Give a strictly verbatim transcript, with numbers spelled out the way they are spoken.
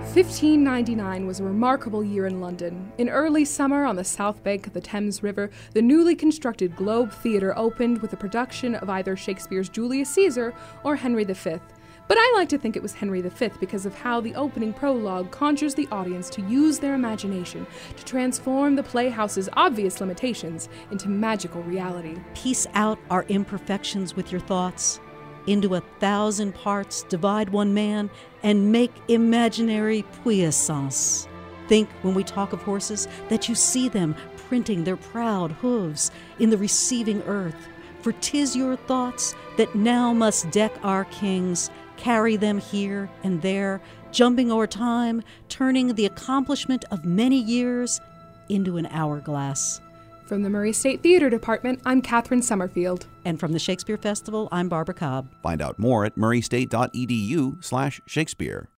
fifteen ninety-nine was a remarkable year in London. In early summer, on the south bank of the Thames River, the newly constructed Globe Theatre opened with a production of either Shakespeare's Julius Caesar or Henry the Fifth. But I like to think it was Henry the Fifth because of how the opening prologue conjures the audience to use their imagination to transform the playhouse's obvious limitations into magical reality. Piece out our imperfections with your thoughts. Into a thousand parts divide one man and make imaginary puissance. Think, when we talk of horses, that you see them printing their proud hooves in the receiving earth. For 'tis your thoughts that now must deck our kings, carry them here and there, jumping o'er time, turning the accomplishment of many years into an hourglass. From the Murray State Theatre Department, I'm Catherine Summerfield. And from the Shakespeare Festival, I'm Barbara Cobb. Find out more at murraystate.edu slash Shakespeare.